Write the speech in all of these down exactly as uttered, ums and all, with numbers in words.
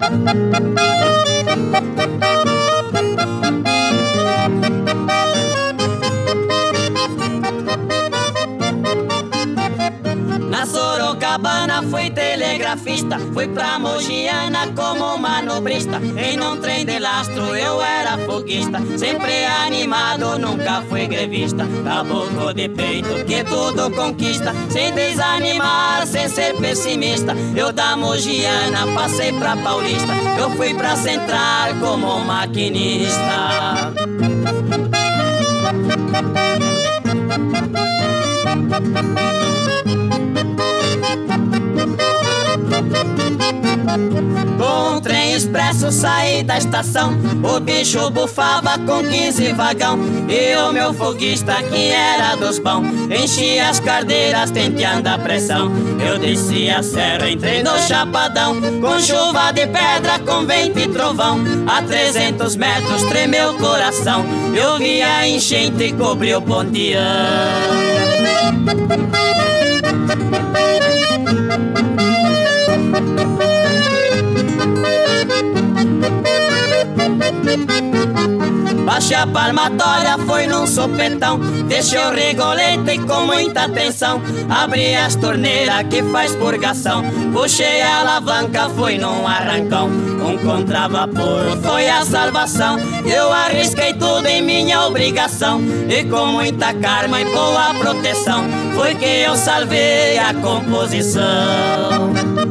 Na Sorocabana fui telegrafista, fui pra Mogiana como manobrista. Em um trem de lastro eu era foguista, sempre animado, nunca fui grevista. Caboclo de peito que tudo conquista, sem desanimar, sem ser pessimista. Eu da Mogiana passei pra Paulista, eu fui pra Central como maquinista. Com o trem expresso saí da estação, o bicho bufava com quinze vagão. E o meu foguista que era dos bons enchia as cardeiras tenteando a pressão. Eu desci a serra, entrei no chapadão, com chuva de pedra, com vento e trovão. A trezentos metros tremeu o coração, eu vi a enchente cobrir o ponteão. Baixei a palmatória, foi num sopetão, deixei o regolete e com muita atenção abri as torneiras que faz purgação, puxei a alavanca, foi num arrancão. Um contravapor foi a salvação, eu arrisquei tudo em minha obrigação, e com muita karma e boa proteção foi que eu salvei a composição.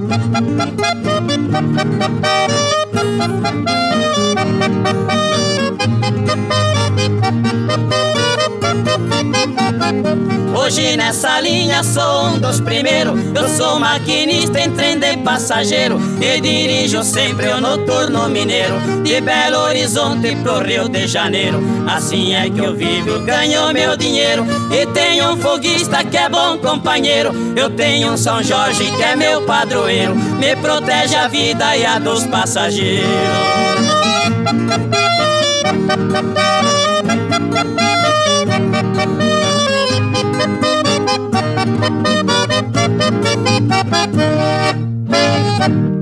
Hoje nessa linha sou um dos primeiros, eu sou maquinista em trem de passageiro e dirijo sempre o noturno mineiro, de Belo Horizonte pro Rio de Janeiro. Assim é que eu vivo, ganho meu dinheiro, e tenho um foguista que é bom companheiro. Eu tenho um São Jorge que é meu padroeiro, me protege a vida e a dos passageiros. Thank you.